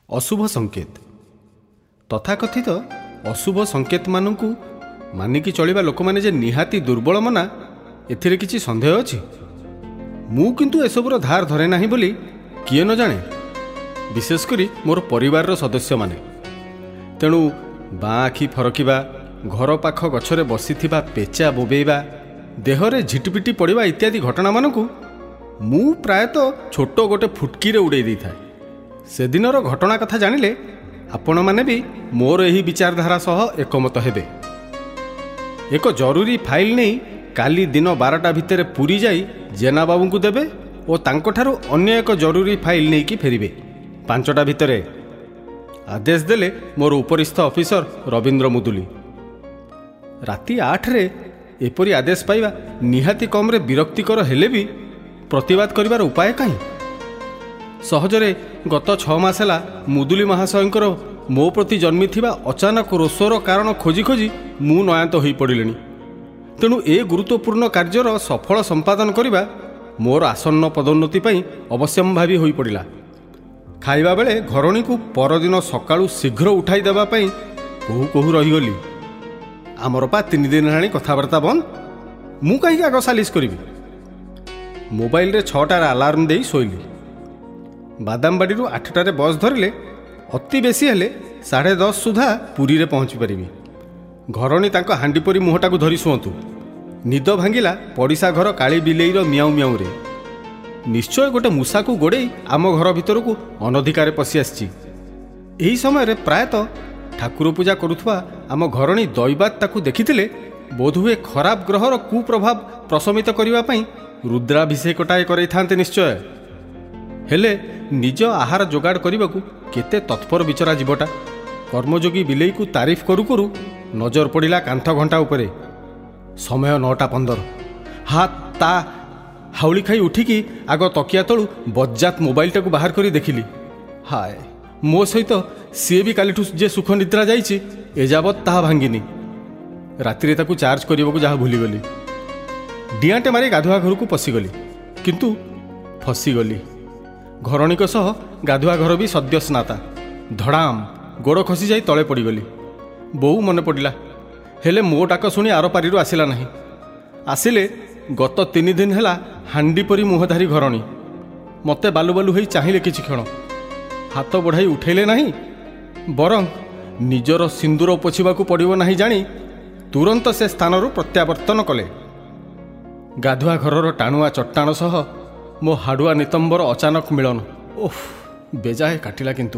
ଅଶୁଭ ସଂକେତ ତଥାକଥିତ ଅଶୁଭ ସଂକେତ ମାନଙ୍କୁ ମାନିକି ଚଳିବା ଲୋକମାନେ ଯେ ନିହାତି ଦୁର୍ବଳ ମନା, ଏଥିରେ କିଛି ସନ୍ଦେହ ଅଛି? ମୁଁ କିନ୍ତୁ ଏସବୁର ଧାର ଧରେ ନାହିଁ ବୋଲି କିଏ ନ ଜାଣେ, ବିଶେଷ କରି ମୋର ପରିବାରର ସଦସ୍ୟମାନେ। ତେଣୁ ବାଁ ଆଖି ଫରକିବା, ଘର ପାଖ ଗଛରେ ବସିଥିବା ପେଚା ବୋବେଇବା, ଦେହରେ ଝିଟିପିଟି ପଡ଼ିବା ଇତ୍ୟାଦି ଘଟଣାମାନଙ୍କୁ ମୁଁ ପ୍ରାୟତଃ ଛୋଟ ଗୋଟେ ଫୁଟକିରେ ଉଡ଼େଇ ଦେଇଥାଏ। ସେଦିନର ଘଟଣା କଥା ଜାଣିଲେ ଆପଣମାନେ ବି ମୋର ଏହି ବିଚାରଧାରା ସହ ଏକମତ ହେବେ। ଏକ ଜରୁରୀ ଫାଇଲ ନେଇ କାଲି ଦିନ 12ଟା ଭିତରେ ପୁରୀ ଯାଇ ଜେନାବାବୁଙ୍କୁ ଦେବେ ଓ ତାଙ୍କଠାରୁ ଅନ୍ୟ ଏକ ଜରୁରୀ ଫାଇଲ ନେଇକି ଫେରିବେ 5ଟା ଭିତରେ। ଆଦେଶ ଦେଲେ ମୋର ଉପରିସ୍ଥ ଅଫିସର ରବୀନ୍ଦ୍ର ମୁଦୁଲି। ରାତି 8ରେ ଏପରି ଆଦେଶ ପାଇବା ନିହାତି କମ୍ରେ ବିରକ୍ତିକର ହେଲେ ବି ପ୍ରତିବାଦ କରିବାର ଉପାୟ କାହିଁ? ସହଜରେ ଗତ 6 ମାସ ହେଲା ମୁଦୁଲି ମହାଶୟଙ୍କର ମୋ ପ୍ରତି ଜନ୍ମିଥିବା ଅଚାନକ ରୋଷର କାରଣ ଖୋଜି ଖୋଜି ମୁଁ ନୟାନ୍ତ ହୋଇପଡ଼ିଲିଣି। ତେଣୁ ଏ ଗୁରୁତ୍ୱପୂର୍ଣ୍ଣ କାର୍ଯ୍ୟର ସଫଳ ସମ୍ପାଦନ କରିବା ମୋର ଆସନ୍ନ ପଦୋନ୍ନତି ପାଇଁ ଅବଶ୍ୟମ୍ଭାବୀ ହୋଇପଡ଼ିଲା। ଖାଇବା ବେଳେ ଘରଣୀକୁ ପରଦିନ ସକାଳୁ ଶୀଘ୍ର ଉଠାଇ ଦେବା ପାଇଁ କହୁ କହୁ ରହିଗଲି। ଆମର ପା 3 ଦିନ ହେଲାଣି କଥାବାର୍ତ୍ତା ବନ୍ଦ, ମୁଁ କାହିଁକି ଆଗ ସାଲିସ କରିବି? ମୋବାଇଲରେ 6ଟାରେ ଆଲାର୍ମ ଦେଇ ଶୋଇଲି। ବାଦାମବାଡ଼ିରୁ 8ଟାରେ ବସ୍ ଧରିଲେ ଅତି ବେଶୀ ହେଲେ 10:30 ସୁଦ୍ଧା ପୁରୀରେ ପହଞ୍ଚି ପାରିବି। ଘରଣୀ ତାଙ୍କ ହାଣ୍ଡି ପରି ମୁହଁଟାକୁ ଧରି ଶୁଅନ୍ତୁ। ନିଦ ଭାଙ୍ଗିଲା ପଡ଼ିଶା ଘର କାଳି ବିଲେଇର ମିଆଉ ମିଆଉରେ। ନିଶ୍ଚୟ ଗୋଟେ ମୂଷାକୁ ଗୋଡ଼େଇ ଆମ ଘର ଭିତରକୁ ଅନଧିକାରେ ପଶି ଆସିଛି। ଏହି ସମୟରେ ପ୍ରାୟତଃ ଠାକୁର ପୂଜା କରୁଥିବା ଆମ ଘରଣୀ ଦୈବାତ ତାକୁ ଦେଖିଥିଲେ ବୋଧହୁଏ ଖରାପ ଗ୍ରହର କୁପ୍ରଭାବ ପ୍ରଶମିତ କରିବା ପାଇଁ ରୁଦ୍ରାଭିଷେକଟାଏ କରାଇଥାନ୍ତେ ନିଶ୍ଚୟ। ହେଲେ ନିଜ ଆହାର ଯୋଗାଡ଼ କରିବାକୁ କେତେ ତତ୍ପର ବିଚରା ଜୀବଟା। କର୍ମଯୋଗୀ ବିଲେଇକୁ ତାରିଫ କରୁ କରୁ ନଜର ପଡ଼ିଲା କାନ୍ଥ ଘଣ୍ଟା ଉପରେ। ସମୟ 9:15। ତା ହାଉଳି ଖାଇ ଉଠିକି ଆଗ ତକିଆ ତଳୁ ବଜ୍ଜାତ ମୋବାଇଲଟାକୁ ବାହାର କରି ଦେଖିଲି। ହାୟ, ମୋ ସହିତ ସିଏ ବି କାଲିଠୁ ଯେ ସୁଖ ନିଦ୍ରା ଯାଇଛି ଏଯାବତ୍ ତାହା ଭାଙ୍ଗିନି। ରାତିରେ ତାକୁ ଚାର୍ଜ କରିବାକୁ ଯାହା ଭୁଲିଗଲି। ଡିଆଁଟେ ମାରି ଗାଧୁଆ ଘରକୁ ପଶିଗଲି, କିନ୍ତୁ ଫସିଗଲି। ଘରଣୀଙ୍କ ସହ ଗାଧୁଆ ଘର ବି ସଦ୍ୟ ସ୍ନାତା। ଧଡ଼ାମ ଗୋଡ଼ ଖସି ଯାଇ ତଳେ ପଡ଼ିଗଲି। ବୋଉ ମନେ ପଡ଼ିଲା, ହେଲେ ମୋ ଡାକ ଶୁଣି ଆର ପାରିରୁ ଆସିଲା ନାହିଁ। ଆସିଲେ ଗତ 3 ଦିନ ହେଲା ହାଣ୍ଡି ପରି ମୁହଁଧାରୀ ଘରଣୀ। ମୋତେ ବାଲୁ ବାଲୁ ହୋଇ ଚାହିଁଲେ କିଛି କ୍ଷଣ, ହାତ ବଢ଼ାଇ ଉଠେଇଲେ ନାହିଁ। ବରଂ ନିଜର ସିନ୍ଦୁର ପୋଛିବାକୁ ପଡ଼ିବ ନାହିଁ ଜାଣି ତୁରନ୍ତ ସେ ସ୍ଥାନରୁ ପ୍ରତ୍ୟାବର୍ତ୍ତନ କଲେ। ଗାଧୁଆ ଘରର ଟାଣୁଆ ଚଟ୍ଟାଣ ସହ ମୋ ହାଡ଼ୁଆ ନିତମ୍ବର ଅଚାନକ ମିଳନ ଓଃ ବେଜାଏ କାଟିଲା। କିନ୍ତୁ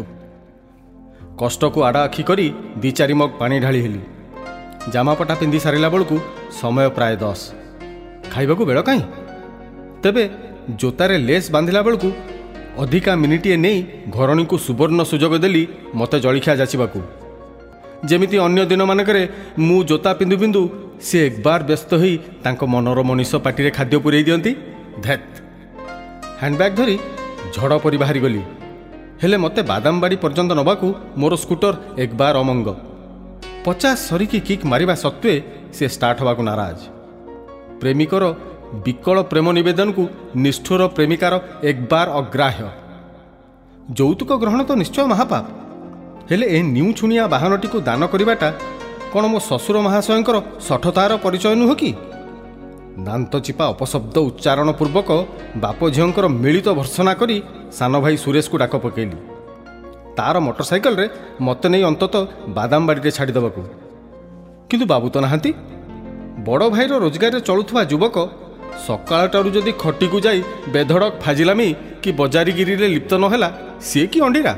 କଷ୍ଟକୁ ଆଡ଼ ଆଖି କରି 2-4 ମଗ ପାଣି ଢାଳି ହେଲି। ଜାମାପଟା ପିନ୍ଧି ସାରିଲା ବେଳକୁ ସମୟ ପ୍ରାୟ 10। ଖାଇବାକୁ ବେଳ କାହିଁ? ତେବେ ଜୋତାରେ ଲେସ୍ ବାନ୍ଧିଲା ବେଳକୁ ଅଧିକା ମିନିଟିଏ ନେଇ ଘରଣୀକୁ ସୁବର୍ଣ୍ଣ ସୁଯୋଗ ଦେଲି ମୋତେ ଜଳଖିଆ ଯାଚିବାକୁ। ଯେମିତି ଅନ୍ୟ ଦିନମାନଙ୍କରେ ମୁଁ ଜୋତା ପିନ୍ଧୁ ପିନ୍ଧୁ ସେ ଏକବାର ବ୍ୟସ୍ତ ହୋଇ ତାଙ୍କ ମନର ମଣିଷ ପାଟିରେ ଖାଦ୍ୟ ପୂରେଇ ଦିଅନ୍ତି। ଧେତ୍, ହ୍ୟାଣ୍ଡବ୍ୟାଗ୍ ଧରି ଝଡ଼ ପରି ବାହାରିଗଲି। ହେଲେ ମୋତେ ବାଦାମବାଡ଼ି ପର୍ଯ୍ୟନ୍ତ ନେବାକୁ ମୋର ସ୍କୁଟର ଏକବାର ଅମଙ୍ଗ। 50 ସରିକି କିକ୍ ମାରିବା ସତ୍ତ୍ୱେ ସେ ଷ୍ଟାର୍ଟ ହେବାକୁ ନାରାଜ। ପ୍ରେମିକର ବିକଳ ପ୍ରେମ ନିବେଦନକୁ ନିଷ୍ଠୁର ପ୍ରେମିକାର ଏକବାର ଅଗ୍ରାହ୍ୟ। ଯୌତୁକ ଗ୍ରହଣ ତ ନିଶ୍ଚୟ ମହାପାପ, ହେଲେ ଏ ନିଉଛୁଣିଆ ବାହନଟିକୁ ଦାନ କରିବାଟା କ'ଣ ମୋ ଶ୍ୱଶୁର ମହାଶୟଙ୍କର ଶଠତାର ପରିଚୟ ନୁହଁ କି? ଦାନ୍ତଚିପା ଅପଶବ୍ଦ ଉଚ୍ଚାରଣ ପୂର୍ବକ ବାପ ଝିଅଙ୍କର ମିଳିତ ଭର୍ସନା କରି ସାନ ଭାଇ ସୁରେଶକୁ ଡାକ ପକାଇଲି। ତାର ମୋଟରସାଇକେଲରେ ମୋତେ ନେଇ ଅନ୍ତତଃ ବାଦାମବାଡ଼ିରେ ଛାଡ଼ିଦେବାକୁ। କିନ୍ତୁ ବାବୁ ତ ନାହାନ୍ତି। ବଡ଼ ଭାଇର ରୋଜଗାରରେ ଚଳୁଥିବା ଯୁବକ ସକାଳଟାରୁ ଯଦି ଖଟିକୁ ଯାଇ ବେଧଡ଼କ ଫାଜିଲାମି କି ବଜାରିଗିରିରେ ଲିପ୍ତ ନ ହେଲା, ସିଏ କି ଅଣ୍ଡିରା।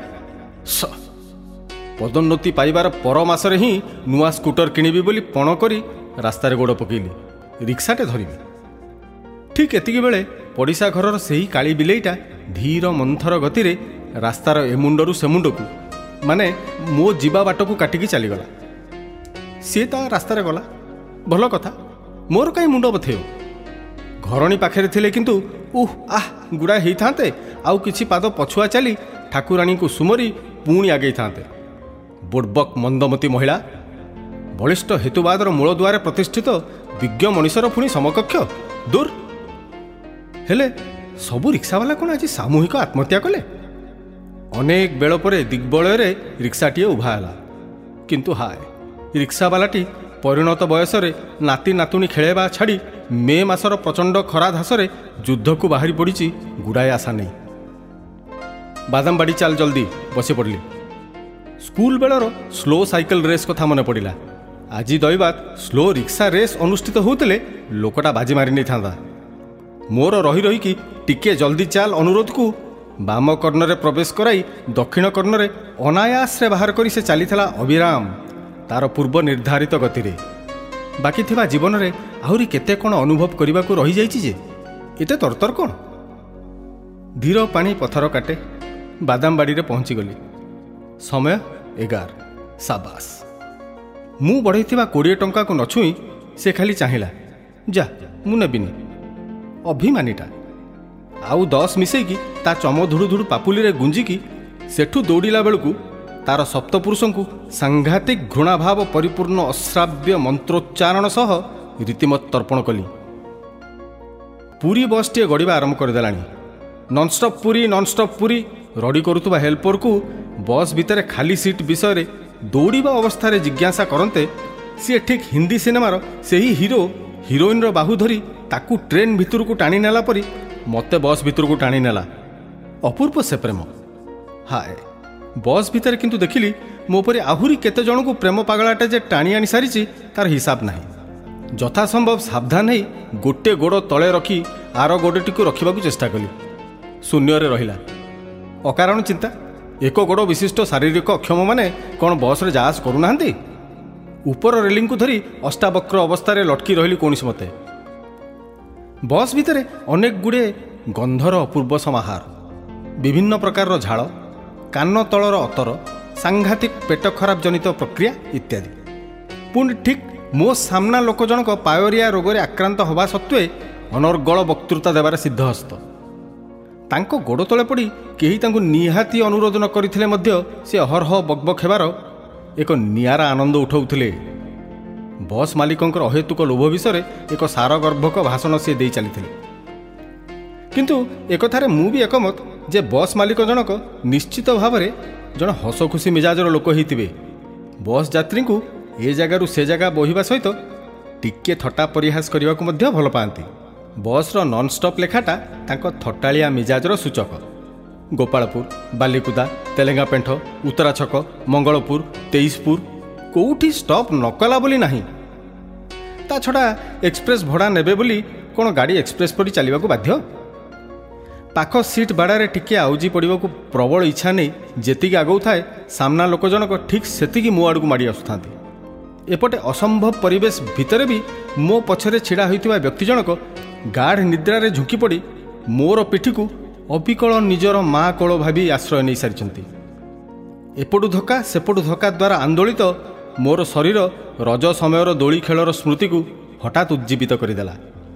ପଦୋନ୍ନତି ପାଇବାର ପର ମାସରେ ହିଁ ନୂଆ ସ୍କୁଟର କିଣିବି ବୋଲି ପଣ କରି ରାସ୍ତାରେ ଗୋଡ଼ ପକାଇଲି। ରିକ୍ସାଟେ ଧରିବି। ଠିକ୍ ଏତିକି ବେଳେ ପଡ଼ିଶା ଘରର ସେହି କାଳି ବିଲେଇଟା ଧୀର ମନ୍ଥର ଗତିରେ ରାସ୍ତାର ଏ ମୁଣ୍ଡରୁ ସେ ମୁଣ୍ଡକୁ, ମାନେ ମୋ ଯିବା ବାଟକୁ କାଟିକି ଚାଲିଗଲା। ସିଏ ତା ରାସ୍ତାରେ ଗଲା, ଭଲ କଥା, ମୋର କାହିଁ ମୁଣ୍ଡ ବଥେଇବ? ଘରଣୀ ପାଖରେ ଥିଲେ କିନ୍ତୁ ଗୁଡ଼ାଏ ହେଇଥାନ୍ତେ, ଆଉ କିଛି ପାଦ ପଛୁଆ ଚାଲି ଠାକୁରାଣୀଙ୍କୁ ସୁମରି ପୁଣି ଆଗେଇଥାନ୍ତେ। ବୁଡ଼ବକ୍ ମନ୍ଦମତୀ ମହିଳା, ବଳିଷ୍ଠ ହେତୁବାଦର ମୂଳଦୁଆରେ ପ୍ରତିଷ୍ଠିତ ବିଜ୍ଞ ମଣିଷର ପୁଣି ସମକକ୍ଷ, ଦୂର। ହେଲେ ସବୁ ରିକ୍ସାବାଲା କ'ଣ ଆଜି ସାମୂହିକ ଆତ୍ମହତ୍ୟା କଲେ? ଅନେକ ବେଳ ପରେ ଦିଗ୍ବଳୟରେ ରିକ୍ସାଟିଏ ଉଭା ହେଲା। କିନ୍ତୁ ହାୟ, ରିକ୍ସାବାଲାଟି ପରିଣତ ବୟସରେ ନାତି ନାତୁଣୀ ଖେଳେଇବା ଛାଡ଼ି ମେ ମାସର ପ୍ରଚଣ୍ଡ ଖରା ଧାସରେ ଯୁଦ୍ଧକୁ ବାହାରି ପଡ଼ିଛି ଗୁଡ଼ାଏ ଆଶା ନେଇ। ବାଦାମବାଡ଼ି ଚାଲ ଜଲ୍ଦି, ବସି ପଡ଼ିଲି। ସ୍କୁଲ ବେଳର ସ୍ଲୋ ସାଇକେଲ ରେସ୍ କଥା ମନେ ପଡ଼ିଲା। ଆଜି ଦୈବାତ ସ୍ଲୋ ରିକ୍ସା ରେସ୍ ଅନୁଷ୍ଠିତ ହେଉଥିଲେ ଲୋକଟା ବାଜି ମାରି ନେଇଥାନ୍ତା। ମୋର ରହି ରହିକି ଟିକେ ଜଲ୍ଦି ଚାଲ ଅନୁରୋଧକୁ ବାମ କର୍ଣ୍ଣରେ ପ୍ରବେଶ କରାଇ ଦକ୍ଷିଣ କର୍ଣ୍ଣରେ ଅନାୟାସରେ ବାହାର କରି ସେ ଚାଲିଥିଲା ଅବିରାମ ତାର ପୂର୍ବ ନିର୍ଦ୍ଧାରିତ ଗତିରେ। ବାକି ଥିବା ଜୀବନରେ ଆହୁରି କେତେ କ'ଣ ଅନୁଭବ କରିବାକୁ ରହିଯାଇଛି ଯେ ଏତେ ତରତର କ'ଣ? ଧୀର ପାଣି ପଥର କାଟେ। ବାଦାମବାଡ଼ିରେ ପହଞ୍ଚିଗଲି। ସମୟ 11। ସାବାସ। ମୁଁ ବଢ଼େଇଥିବା 20 ଟଙ୍କାକୁ ନ ଛୁଇଁ ସେ ଖାଲି ଚାହିଁଲା। ଯା, ମୁଁ ନେବିନି। ଅଭିମାନିଟା। ଆଉ 10 ମିଶେଇକି ତା ଚମ ଧୁଡ଼ୁ ଧୁଡ଼ୁ ପାପୁଲିରେ ଗୁଞ୍ଜିକି ସେଠୁ ଦୌଡ଼ିଲା ବେଳକୁ ତାର ସପ୍ତପୁରୁଷଙ୍କୁ ସାଂଘାତିକ ଘୃଣାଭାବ ପରିପୂର୍ଣ୍ଣ ଅଶ୍ରାବ୍ୟ ମନ୍ତ୍ରୋଚ୍ଚାରଣ ସହ ରୀତିମତ ତର୍ପଣ କଲି। ପୁରୀ ବସ୍ଟିଏ ଗଡ଼ିବା ଆରମ୍ଭ କରିଦେଲାଣି। ନନ୍ଷ୍ଟପ୍ ପୁରୀ, ନନ୍ଷ୍ଟପ୍ ପୁରୀ ରଡ଼ି କରୁଥିବା ହେଲ୍ପରକୁ ବସ୍ ଭିତରେ ଖାଲି ସିଟ୍ ବିଷୟରେ ଦୌଡ଼ିବା ଅବସ୍ଥାରେ ଜିଜ୍ଞାସା କରନ୍ତେ ସିଏ ଠିକ୍ ହିନ୍ଦୀ ସିନେମାର ସେହି ହିରୋ ହିରୋଇନ୍ର ବାହୁ ଧରି ତାକୁ ଟ୍ରେନ୍ ଭିତରକୁ ଟାଣି ନେଲା ପରି ମୋତେ ବସ୍ ଭିତରକୁ ଟାଣି ନେଲା। ଅପୂର୍ବ ସେ ପ୍ରେମ। ହାୟ, ବସ୍ ଭିତରେ କିନ୍ତୁ ଦେଖିଲି ମୋ ପରି ଆହୁରି କେତେ ଜଣଙ୍କୁ ପ୍ରେମ ପାଗଳାଟେ ଯେ ଟାଣି ଆଣି ସାରିଛି ତାର ହିସାବ ନାହିଁ। ଯଥାସମ୍ଭବ ସାବଧାନ ହେଇ ଗୋଟେ ଗୋଡ଼ ତଳେ ରଖି ଆର ଗୋଡ଼ଟିକୁ ରଖିବାକୁ ଚେଷ୍ଟା କଲି। ଶୂନ୍ୟରେ ରହିଲା। ଅକାରଣ ଚିନ୍ତା। ଏକ ଗୋଡ଼ ବିଶିଷ୍ଟ ଶାରୀରିକ ଅକ୍ଷମମାନେ କ'ଣ ବସ୍ରେ ଯାଆସ କରୁନାହାନ୍ତି? ଉପର ରେଲିଂକୁ ଧରି ଅଷ୍ଟାବକ୍ର ଅବସ୍ଥାରେ ଲଟକି ରହିଲି କୌଣସି ମତେ। ବସ୍ ଭିତରେ ଅନେକ ଗୁଡ଼ିଏ ଗନ୍ଧର ଅପୂର୍ବ ସମାହାର। ବିଭିନ୍ନ ପ୍ରକାରର ଝାଳ, କାନ ତଳର ଅତର, ସାଂଘାତିକ ପେଟ ଖରାପ ଜନିତ ପ୍ରକ୍ରିୟା ଇତ୍ୟାଦି। ପୁଣି ଠିକ୍ ମୋ ସାମ୍ନା ଲୋକ ଜଣକ ପାୟରିଆ ରୋଗରେ ଆକ୍ରାନ୍ତ ହେବା ସତ୍ତ୍ୱେ ଅନର୍ଗଳ ବକ୍ତୃତା ଦେବାରେ ସିଦ୍ଧହସ୍ତ। ତାଙ୍କ ଗୋଡ଼ ତଳେ ପଡ଼ି କେହି ତାଙ୍କୁ ନିହାତି ଅନୁରୋଧ ନ କରିଥିଲେ ମଧ୍ୟ ସେ ଅହରହ ବକବକ ହେବାର ଏକ ନିଆରା ଆନନ୍ଦ ଉଠାଉଥିଲେ। ବସ୍ ମାଲିକଙ୍କର ଅହେତୁକ ଲୋଭ ବିଷୟରେ ଏକ ସାରଗର୍ଭକ ଭାଷଣ ସିଏ ଦେଇ ଚାଲିଥିଲେ। କିନ୍ତୁ ଏକଥାରେ ମୁଁ ବି ଏକମତ ଯେ ବସ୍ ମାଲିକ ଜଣକ ନିଶ୍ଚିତ ଭାବରେ ଜଣେ ହସଖୁସି ମିଜାଜର ଲୋକ ହେଇଥିବେ। ବସ୍ ଯାତ୍ରୀଙ୍କୁ ଏ ଜାଗାରୁ ସେ ଜାଗା ବୋହିବା ସହିତ ଟିକିଏ ଥଟ୍ଟା ପରିହାସ କରିବାକୁ ମଧ୍ୟ ଭଲ ପାଆନ୍ତି। ବସ୍ର ନନ୍ଷ୍ଟପ୍ ଲେଖାଟା ତାଙ୍କ ଥଟ୍ଟାଳିଆ ମିଜାଜର ସୂଚକ। ଗୋପାଳପୁର, ବାଲିକୁଦା, ତେଲେଙ୍ଗାପେଣ୍ଠ, ଉତ୍ତରା ଛକ, ମଙ୍ଗଳପୁର, ତେଇଶପୁର କେଉଁଠି ଷ୍ଟପ୍ ନ କଲା ବୋଲି ନାହିଁ। ତା ଛଡ଼ା ଏକ୍ସପ୍ରେସ୍ ଭଡ଼ା ନେବେ ବୋଲି କ'ଣ ଗାଡ଼ି ଏକ୍ସପ୍ରେସ୍ ପରି ଚାଲିବାକୁ ବାଧ୍ୟ? ପାଖ ସିଟ୍ ବାଡ଼ାରେ ଟିକିଏ ଆଉଜି ପଡ଼ିବାକୁ ପ୍ରବଳ ଇଚ୍ଛା ନେଇ ଯେତିକି ଆଗଉଥାଏ ସାମ୍ନା ଲୋକ ଜଣକ ଠିକ୍ ସେତିକି ମୋ ଆଡ଼କୁ ମାଡ଼ି ଆସୁଥାନ୍ତି। ଏପଟେ ଅସମ୍ଭବ ପରିବେଶ ଭିତରେ ବି ମୋ ପଛରେ ଛିଡ଼ା ହୋଇଥିବା ବ୍ୟକ୍ତି ଜଣକ ଗାଢ଼ ନିଦ୍ରାରେ ଝୁଙ୍କି ପଡ଼ି ମୋର ପିଠିକୁ ଅବିକଳ ନିଜର ମା କୋଳ ଭାବି ଆଶ୍ରୟ ନେଇସାରିଛନ୍ତି। ଏପଟୁ ଧକ୍କା ସେପଟୁ ଧକ୍କା ଦ୍ୱାରା ଆନ୍ଦୋଳିତ ମୋର ଶରୀର ରଜ ସମୟର ଦୋଳି ଖେଳର ସ୍ମୃତିକୁ ହଠାତ୍ ଉଜ୍ଜୀବିତ କରିଦେଲା।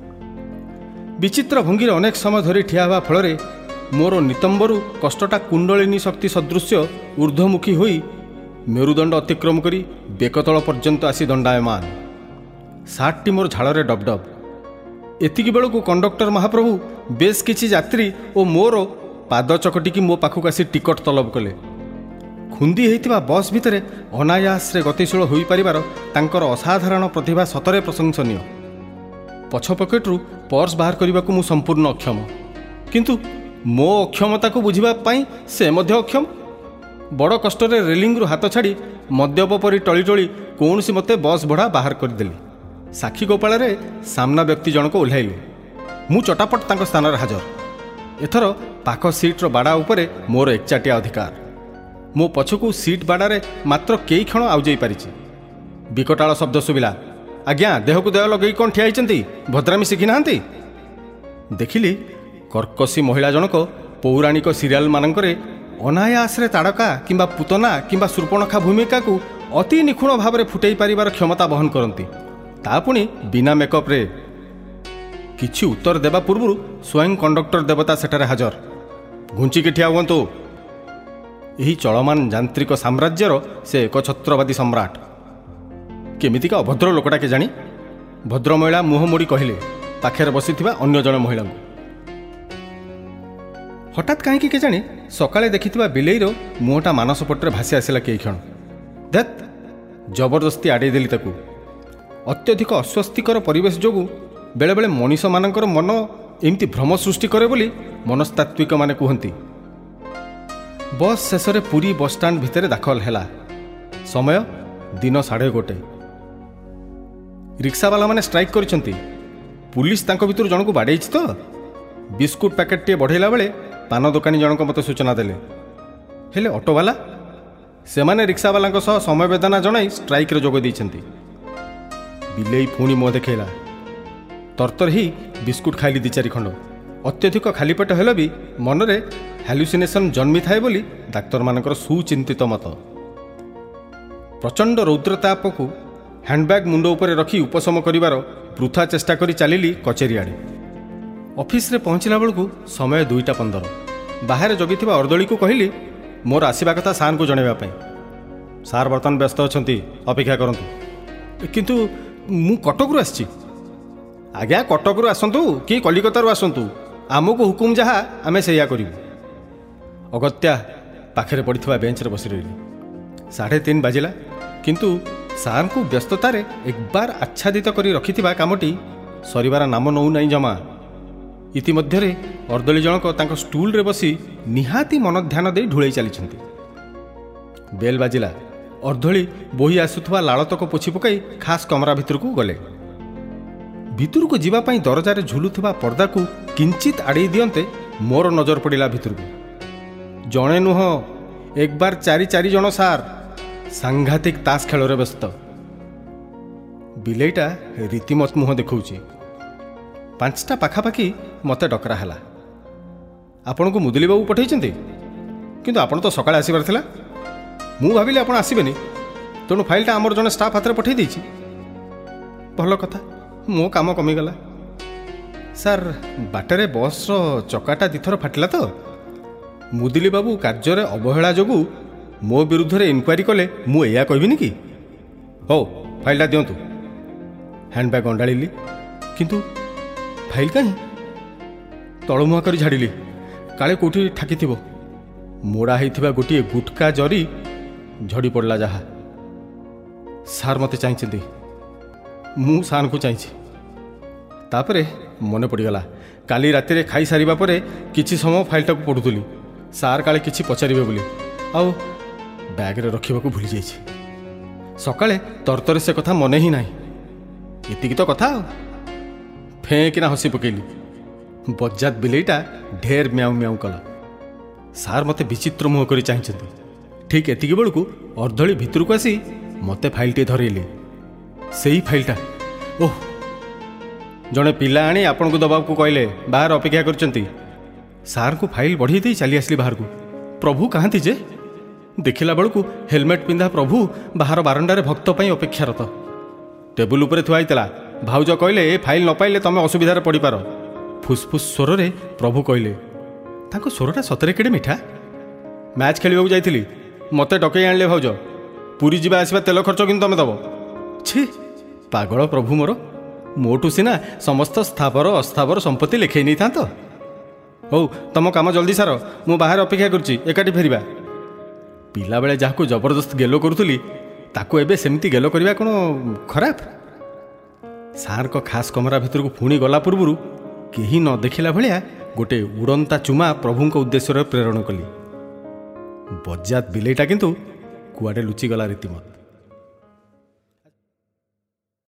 ବିଚିତ୍ର ଭଙ୍ଗୀରେ ଅନେକ ସମୟ ଧରି ଠିଆ ହେବା ଫଳରେ ମୋର ନିତମ୍ବରୁ କଷ୍ଟଟା କୁଣ୍ଡଳିନୀ ଶକ୍ତି ସଦୃଶ୍ୟ ଊର୍ଦ୍ଧ୍ୱମୁଖୀ ହୋଇ ମେରୁଦଣ୍ଡ ଅତିକ୍ରମ କରି ବେକତଳ ପର୍ଯ୍ୟନ୍ତ ଆସି ଦଣ୍ଡାୟମାନ। ସାର୍ଟଟି ମୋର ଝାଳରେ ଡବଡବ। ଏତିକି ବେଳକୁ କଣ୍ଡକ୍ଟର ମହାପ୍ରଭୁ ବେଶ କିଛି ଯାତ୍ରୀ ଓ ମୋର ପାଦ ଚକଟିକି ମୋ ପାଖକୁ ଆସି ଟିକଟ ତଲବ କଲେ। ଖୁନ୍ଦି ହୋଇଥିବା ବସ୍ ଭିତରେ ଅନାୟାସରେ ଗତିଶୀଳ ହୋଇପାରିବାର ତାଙ୍କର ଅସାଧାରଣ ପ୍ରତିଭା ସତରେ ପ୍ରଶଂସନୀୟ। ପଛ ପକେଟରୁ ପର୍ସ ବାହାର କରିବାକୁ ମୁଁ ସମ୍ପୂର୍ଣ୍ଣ ଅକ୍ଷମ, କିନ୍ତୁ ମୋ ଅକ୍ଷମତାକୁ ବୁଝିବା ପାଇଁ ସେ ମଧ୍ୟ ଅକ୍ଷମ। ବଡ଼ କଷ୍ଟରେ ରେଲିଂରୁ ହାତ ଛାଡ଼ି ମଦ୍ୟପ ପରି ଟଳି ଟଳି କୌଣସି ମତେ ବସ୍ ଭଡ଼ା ବାହାର କରିଦେଲି। ସାକ୍ଷୀ ଗୋପାଳରେ ସାମ୍ନା ବ୍ୟକ୍ତି ଜଣକ ଓହ୍ଲାଇଲେ। ମୁଁ ଚଟାପଟ ତାଙ୍କ ସ୍ଥାନରେ ହାଜର। ଏଥର ପାଖ ସିଟ୍ର ବାଡ଼ା ଉପରେ ମୋର ଏକଚାଟିଆ ଅଧିକାର। ମୋ ପଛକୁ ସିଟ୍ ବାଡ଼ାରେ ମାତ୍ର କେଇ କ୍ଷଣ ଆଉଯାଇ ପାରିଛି। ବିକଟାଳ ଶବ୍ଦ ଶୁଭିଲା, ଆଜ୍ଞା ଦେହକୁ ଦେହ ଲଗେଇ କ'ଣ ଠିଆ ହେଇଛନ୍ତି? ଭଦ୍ରାମୀ ଶିଖିନାହାନ୍ତି? ଦେଖିଲି କର୍କଶୀ ମହିଳା ଜଣକ ପୌରାଣିକ ସିରିଆଲମାନଙ୍କରେ ଅନାୟାସରେ ତାଡ଼କା କିମ୍ବା ପୁତନା କିମ୍ବା ଶୂର୍ପଣଖା ଭୂମିକାକୁ ଅତି ନିଖୁଣ ଭାବରେ ଫୁଟେଇ ପାରିବାର କ୍ଷମତା ବହନ କରନ୍ତି, ତା ପୁଣି ବିନା ମେକଅପ୍ରେ। କିଛି ଉତ୍ତର ଦେବା ପୂର୍ବରୁ ସ୍ୱୟଂ କଣ୍ଡକ୍ଟର ଦେବତା ସେଠାରେ ହାଜର। ଘୁଞ୍ଚିକି ଠିଆ ହୁଅନ୍ତୁ। ଏହି ଚଳମାନ ଯାନ୍ତ୍ରିକ ସାମ୍ରାଜ୍ୟର ସେ ଏକଛତ୍ରବାଦୀ ସମ୍ରାଟ। କେମିତିକା ଅଭଦ୍ର ଲୋକଟା କେଜାଣି? ଭଦ୍ରମହିଳା ମୁହଁ ମୋଡ଼ି କହିଲେ ପାଖରେ ବସିଥିବା ଅନ୍ୟ ଜଣେ ମହିଳାଙ୍କୁ। ହଠାତ୍ କାହିଁକି କେଜାଣି ସକାଳେ ଦେଖିଥିବା ବିଲେଇର ମୁହଁଟା ମାନସ ପଟରେ ଭାସି ଆସିଲା କେଇ କ୍ଷଣ। ଧେତ୍, ଜବରଦସ୍ତି ଆଡ଼େଇ ଦେଲି ତାକୁ। ଅତ୍ୟଧିକ ଅସ୍ୱସ୍ତିକର ପରିବେଶ ଯୋଗୁଁ ବେଳେବେଳେ ମଣିଷମାନଙ୍କର ମନ ଏମିତି ଭ୍ରମ ସୃଷ୍ଟି କରେ ବୋଲି ମନସ୍ତାତ୍ତ୍ୱିକମାନେ କୁହନ୍ତି। ବସ୍ ଶେଷରେ ପୁରୀ ବସ୍ଷ୍ଟାଣ୍ଡ ଭିତରେ ଦାଖଲ ହେଲା। ସମୟ ଦିନ 1:30। ରିକ୍ସାବାଲାମାନେ ଷ୍ଟ୍ରାଇକ୍ କରିଛନ୍ତି। ପୁଲିସ ତାଙ୍କ ଭିତରୁ ଜଣକୁ ବାଡ଼େଇଛି ତ। ବିସ୍କୁଟ ପ୍ୟାକେଟଟିଏ ବଢ଼େଇଲା ବେଳେ ପାନ ଦୋକାନୀ ଜଣକ ମୋତେ ସୂଚନା ଦେଲେ। ହେଲେ ଅଟୋବାଲା, ସେମାନେ ରିକ୍ସାବାଲାଙ୍କ ସହ ସମବେଦନା ଜଣାଇ ଷ୍ଟ୍ରାଇକ୍ରେ ଯୋଗ ଦେଇଛନ୍ତି। ବିଲେଇ ପୁଣି ମୁହଁ ଦେଖେଇଲା। ତରତର ହେଇ ବିସ୍କୁଟ ଖାଇଲି 2-4 ଖଣ୍ଡ। ଅତ୍ୟଧିକ ଖାଲି ପେଟ ହେଲେ ବି ମନରେ ହାଲୁସିନେସନ୍ ଜନ୍ମିଥାଏ ବୋଲି ଡାକ୍ତରମାନଙ୍କର ସୁଚିନ୍ତିତ ମତ। ପ୍ରଚଣ୍ଡ ରୌଦ୍ରତାପକୁ ହ୍ୟାଣ୍ଡବ୍ୟାଗ୍ ମୁଣ୍ଡ ଉପରେ ରଖି ଉପଶମ କରିବାର ବୃଥା ଚେଷ୍ଟା କରି ଚାଲିଲି କଚେରୀ ଆଡ଼େ। ଅଫିସରେ ପହଞ୍ଚିଲା ବେଳକୁ ସମୟ 2:15। ବାହାରେ ଜଗିଥିବା ଅର୍ଦ୍ଦଳୀକୁ କହିଲି ମୋର ଆସିବା କଥା ସାର୍ଙ୍କୁ ଜଣାଇବା ପାଇଁ। ସାର୍ ବର୍ତ୍ତମାନ ବ୍ୟସ୍ତ ଅଛନ୍ତି, ଅପେକ୍ଷା କରନ୍ତୁ। କିନ୍ତୁ ମୁଁ କଟକରୁ ଆସିଛି। ଆଜ୍ଞା, କଟକରୁ ଆସନ୍ତୁ କି କଲିକତାରୁ ଆସନ୍ତୁ, ଆମକୁ ହୁକୁମ ଯାହା ଆମେ ସେଇଆ କରିବୁ। ଅଗତ୍ୟା ପାଖରେ ପଡ଼ିଥିବା ବେଞ୍ଚରେ ବସି ରହିଲି। 3:30 ବାଜିଲା, କିନ୍ତୁ ସାର୍ଙ୍କୁ ବ୍ୟସ୍ତତାରେ ଏକବାର ଆଚ୍ଛାଦିତ କରି ରଖିଥିବା କାମଟି ସରିବାର ନାମ ନେଉନାହିଁ ଜମା। ଇତିମଧ୍ୟରେ ଅର୍ଦ୍ଦଳୀ ଜଣକ ତାଙ୍କ ଷ୍ଟୁଲରେ ବସି ନିହାତି ମନଧ୍ୟାନ ଦେଇ ଢୁଳେଇ ଚାଲିଛନ୍ତି। ବେଲ୍ ବାଜିଲା। ଅର୍ଦ୍ଦଳୀ ବୋହି ଆସୁଥିବା ଲାଳତକ ପୋଛି ପକାଇ ଖାସ୍ କମରା ଭିତରକୁ ଗଲେ। ଭିତରକୁ ଯିବା ପାଇଁ ଦରଜାରେ ଝୁଲୁଥିବା ପର୍ଦ୍ଦାକୁ କିଞ୍ଚିତ୍ ଆଡ଼େଇ ଦିଅନ୍ତେ ମୋର ନଜର ପଡ଼ିଲା ଭିତରକୁ। ଜଣେ ନୁହଁ, ଏକବାର 4 ଜଣ ସାର୍ ସାଂଘାତିକ ତାସ୍ ଖେଳରେ ବ୍ୟସ୍ତ। ବିଲେଇଟା ରୀତିମତ ମୁହଁ ଦେଖାଉଛି। 5ଟା ପାଖାପାଖି ମୋତେ ଡକରା ହେଲା। ଆପଣଙ୍କୁ ମୁଦୁଲି ବାବୁ ପଠାଇଛନ୍ତି? କିନ୍ତୁ ଆପଣ ତ ସକାଳେ ଆସିବାର ଥିଲା। ମୁଁ ଭାବିଲି ଆପଣ ଆସିବେନି, ତେଣୁ ଫାଇଲଟା ଆମର ଜଣେ ଷ୍ଟାଫ୍ ହାତରେ ପଠାଇ ଦେଇଛି। ଭଲ କଥା, ମୋ କାମ କମିଗଲା। ସାର୍, ବାଟରେ ବସ୍ର ଚକାଟା 2 ଥର ଫାଟିଲା ତ। ମୁଦୁଲି ବାବୁ କାର୍ଯ୍ୟରେ ଅବହେଳା ଯୋଗୁଁ ମୋ ବିରୁଦ୍ଧରେ ଇନକ୍ୱାରି କଲେ ମୁଁ ଏଇଆ କହିବିନି କି? ହଉ, ଫାଇଲଟା ଦିଅନ୍ତୁ। ହ୍ୟାଣ୍ଡବ୍ୟାଗ୍ ଅଣ୍ଡାଳିଲି, କିନ୍ତୁ ଫାଇଲ କାହିଁ? ତଳମୁହାଁ କରି ଝାଡ଼ିଲି, କାଳେ କେଉଁଠି ଠାକିଥିବ। ମୋଡ଼ା ହେଇଥିବା ଗୋଟିଏ ଗୁଟକା ଜରି ଝଡ଼ି ପଡ଼ିଲା ଯାହା। ସାର୍ ମୋତେ ଚାହିଁଛନ୍ତି, ମୁଁ ସାର୍ଙ୍କୁ ଚାହିଁଛି। ତାପରେ ମନେ ପଡ଼ିଗଲା, କାଲି ରାତିରେ ଖାଇସାରିବା ପରେ କିଛି ସମୟ ଫାଇଲଟାକୁ ପଢ଼ୁଥିଲି। ସାର୍ କାଳେ କିଛି ପଚାରିବେ ବୋଲି, ଆଉ ବ୍ୟାଗ୍ରେ ରଖିବାକୁ ଭୁଲି ଯାଇଛି। ସକାଳେ ତରତରେ ସେ କଥା ମନେ ହିଁ ନାହିଁ। ଏତିକି ତ କଥା ଆଉ। ଫେଁ କିନା ହସି ପକେଇଲି। ବଜ୍ଜାତ ବିଲେଇଟା ଢେର ମ୍ୟାଉ ମ୍ୟାଉ କଲା। ସାର୍ ମୋତେ ବିଚିତ୍ର ମୁହଁ କରି ଚାହିଁଛନ୍ତି। ଠିକ୍ ଏତିକି ବେଳକୁ ଅର୍ଦ୍ଦଳୀ ଭିତରକୁ ଆସି ମୋତେ ଫାଇଲଟିଏ ଧରେଇଲେ। ସେଇ ଫାଇଲଟା। ଓହ, ଜଣେ ପିଲା ଆଣି ଆପଣଙ୍କୁ ଦେବାକୁ କହିଲେ, ବାହାରେ ଅପେକ୍ଷା କରିଛନ୍ତି। ସାର୍ଙ୍କୁ ଫାଇଲ ବଢ଼େଇ ଦେଇ ଚାଲି ଆସିଲି ବାହାରକୁ। ପ୍ରଭୁ କାହାନ୍ତି ଯେ? ଦେଖିଲା ବେଳକୁ ହେଲମେଟ୍ ପିନ୍ଧା ପ୍ରଭୁ ବାହାର ବାରଣ୍ଡାରେ ଭକ୍ତ ପାଇଁ ଅପେକ୍ଷାରତ। ଟେବୁଲ ଉପରେ ଥୁଆ ହେଇଥିଲା। ଭାଉଜ କହିଲେ, ଏ ଫାଇଲ ନ ପାଇଲେ ତମେ ଅସୁବିଧାରେ ପଡ଼ିପାର। ଫୁସ୍ଫୁସ୍ ସ୍ୱରରେ ପ୍ରଭୁ କହିଲେ। ତାଙ୍କ ସ୍ୱରଟା ସତରେ କେଡ଼େ ମିଠା। ମ୍ୟାଚ୍ ଖେଳିବାକୁ ଯାଇଥିଲି, ମୋତେ ଡକେଇ ଆଣିଲେ ଭାଉଜ। ପୁରୀ ଯିବା ଆସିବା ତେଲ ଖର୍ଚ୍ଚ କିନ୍ତୁ ତମେ ଦେବ। ଛି, ପାଗଳ ପ୍ରଭୁ ମୋର। ମୋଠୁ ସିନା ସମସ୍ତ ସ୍ଥାବର ଅସ୍ଥାବର ସମ୍ପତ୍ତି ଲେଖେଇ ନେଇଥାନ୍ତ। ହଉ, ତମ କାମ ଜଲ୍ଦି ସାର, ମୁଁ ବାହାରେ ଅପେକ୍ଷା କରୁଛି, ଏକାଠି ଫେରିବା। ପିଲାବେଳେ ଯାହାକୁ ଜବରଦସ୍ତ ଗେଲ କରୁଥିଲି, ତାକୁ ଏବେ ସେମିତି ଗେଲ କରିବା କ'ଣ ଖରାପ? ସାର୍ଙ୍କ ଖାସ୍ କମରା ଭିତରକୁ ପୁଣି ଗଲା ପୂର୍ବରୁ କେହି ନ ଦେଖିଲା ଭଳିଆ ଗୋଟିଏ ଉଡ଼ନ୍ତା ଚୁମା ପ୍ରଭୁଙ୍କ ଉଦ୍ଦେଶ୍ୟରେ ପ୍ରେରଣ କଲି। ବଜ୍ଜାତ ବିଲେଇଟା କିନ୍ତୁ କୁଆଡ଼େ ଲୁଚିଗଲା ରୀତିମତ।